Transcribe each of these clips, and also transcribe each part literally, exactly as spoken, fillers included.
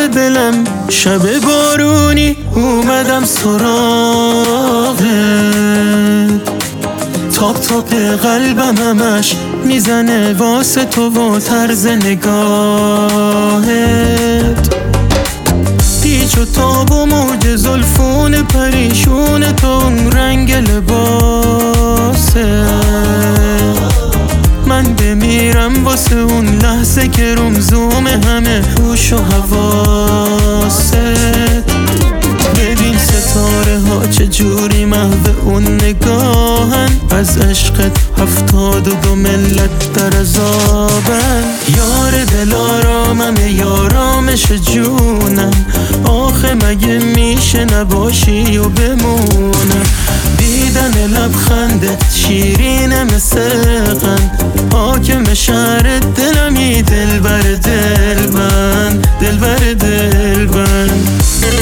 دلم شب بارونی اومدم سراغت، تاپ تاپ قلبم همش میزنه واسه تو و طرز نگاهت، پیچ و تاب و موج زلفون پریشون تو اون رنگ لباسه، من بمیرم واسه اون لحظه که روم زوم همه هوش و حواست. ببین ستاره ها چجوری محو اون نگاهن، از عشقت هفتاد و دو ملت در عذابن. یار دلارامم یارامش جونم، آخه مگه میشه نباشی و بمونم. دیدن لبخندت شیرینه مثل قند، حاکم شهر دلمی دلبر دلبند، دلبر دلبند.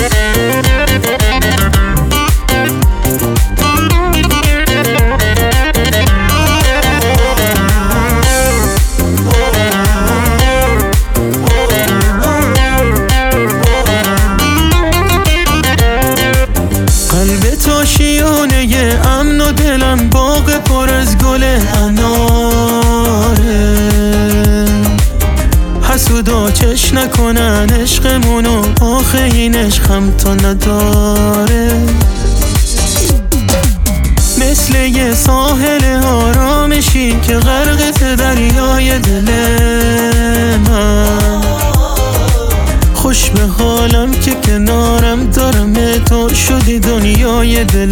قلب تو شیونه امن و دلم باغ پر از گل اناره، حسودا چش نکنن عشقمونو، آخه این عشق هم تو نداره. مثل یه ساحل آرامشی که غرقت دریای دل من، خوش به حالم که کنارم دارم تو شدی دنیای دل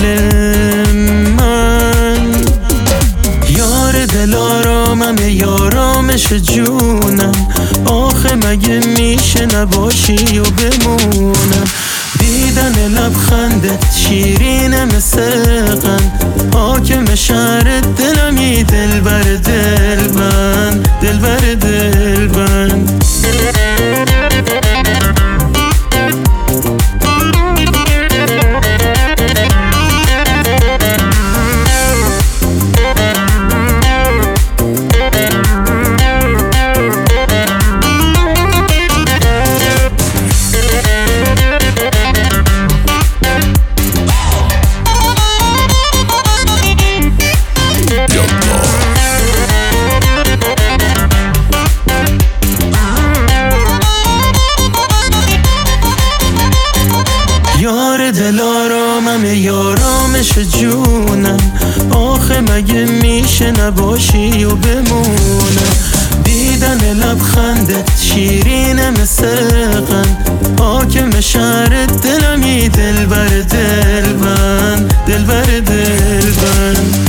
من. یار دلارامم یارامش جونم، آخه مگه میشه نباشی و بمونم. دیدن لبخندت شیرینه مثل قند، حاکم شهر دلمی دلبر دلبند، دلبر دلبند. یار دلارامم یارامش جونم، آخه مگه میشه نباشی و بمونم. دیدن لبخندت شیرینه مثل قند، حاکم شهر دلمی دلبر دلبند، دلبر دلبند.